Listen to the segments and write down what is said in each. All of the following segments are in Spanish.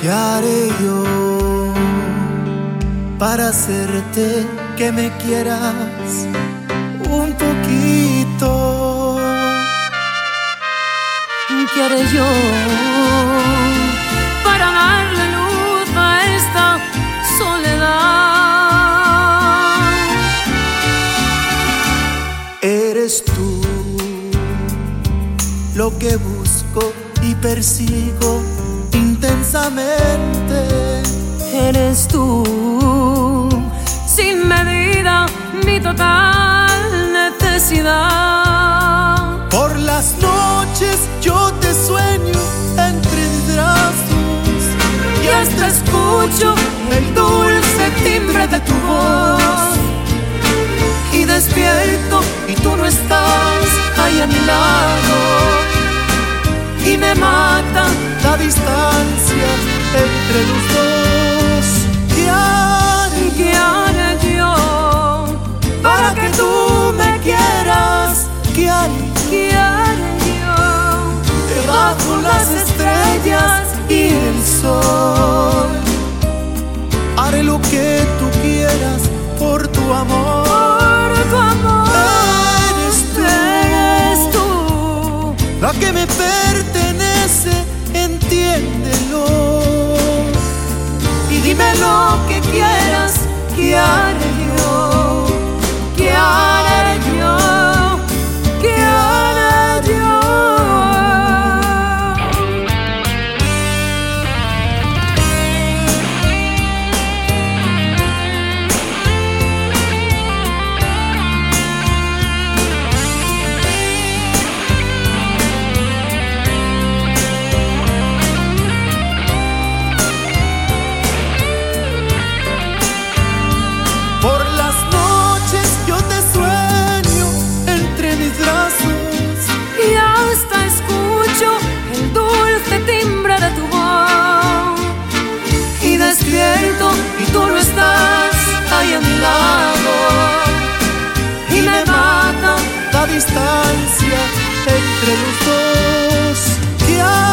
¿Qué haré yo para hacerte que me quieras un poquito? ¿Qué haré yo para darle luz a esta soledad? Eres tú lo que busco y persigo intensamente. Eres tú, sin medida, mi total necesidad. Por las noches yo te sueño entre mis brazos y hasta escucho el dulce timbre de tu voz. Y despierto y tú no estás ahí a mi lado, y me mata la distancia entre los dos. ¿Qué haré yo para que tú me quieras? ¿Qué haré yo debajo las estrellas y el sol? Haré lo que tú quieras por tu amor. Eres tú la que me pertenece, entiéndelo. Y dime lo que quieras, ¿qué haré yo? ¿Qué haré yo? ¿Qué haré yo? Por las noches yo te sueño entre mis brazos y hasta escucho el dulce timbre de tu voz. y despierto y tú no estás ahí a mi lado, y me mata la distancia entre los dos. ¿Qué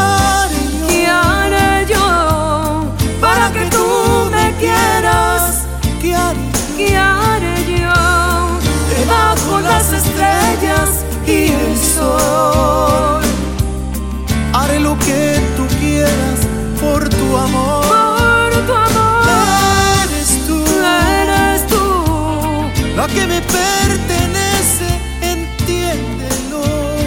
haré yo para que tú me quieras? ¿Qué haré yo debajo las estrellas y el sol? Haré lo que tú quieras por tu amor. Eres tú La que me pertenece, entiéndelo.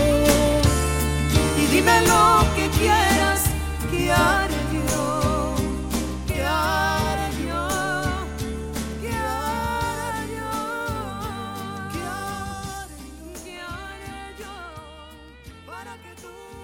Y dime lo que quieras, ¿qué haré yo? ¿Qué haré yo? ¿Qué haré yo? ¿Qué haré yo para que tú